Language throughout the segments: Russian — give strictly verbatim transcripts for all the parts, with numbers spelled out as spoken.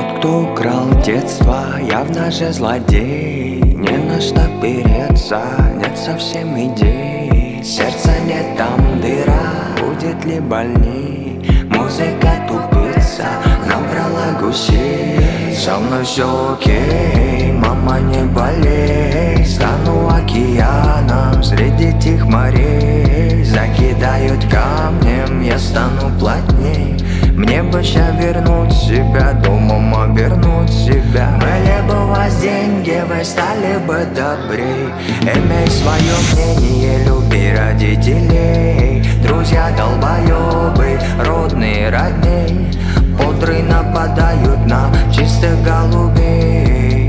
Тот, кто украл детство, явно же злодей. Не на что переться, нет совсем идей. Сердца нет, там дыра, будет ли больней? Музыка тупица, набрала гусей. Со мной все окей, мама, не болей. Стану океаном среди тех морей. Закидают камнем, я стану плотней. Мне бы ща вернуть себя, домом обернуть себя. Были бы у вас деньги, вы стали бы добрей. Имей свое мнение, люби родителей. Друзья долбоебы, родные родней. Подры нападают на чистых голубей.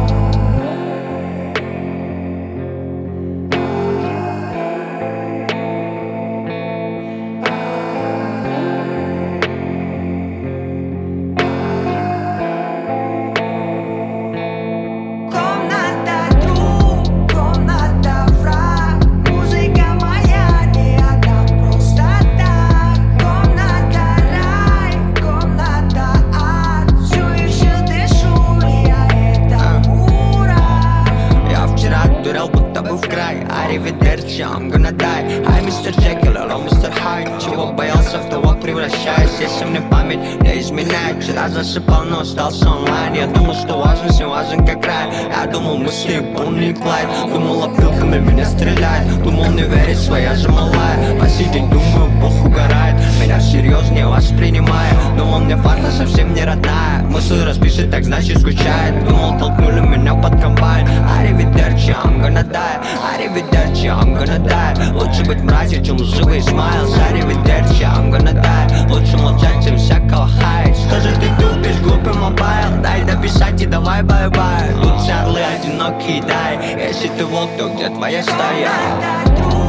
Будто бы в край, аривидерчи, I'm gonna die. Ай, мистер Джекил, алло, мистер Хайд. Чего боялся, в того превращаюсь. Если мне память не изменяет. Вчера засыпал, но остался онлайн. Я думал, что важен, все важен как рай. Я думал, мы с ней Бонни и Клайд. Думал, опилками меня стреляет. Думал, не верить, своя же малая. Посидеть, думаю, Бог угорает. Меня серьезнее воспринимает. Думал, мне фарта совсем не родная. Мысль распишет, так значит скучает. Думал, толкнули меня под комбайн. Аривидерчи, I'm gonna die. Аривидерчи, I'm gonna die. Лучше быть мразью, чем лживый смайлс. Аривидерчи, I'm gonna die. Лучше молчать, чем всякого хаять. Что же ты тупишь, глупый мобайл? Дай дописать и давай бай-бай. Тут все орлы одинокие, дай. Если ты волк, то где твоя стая?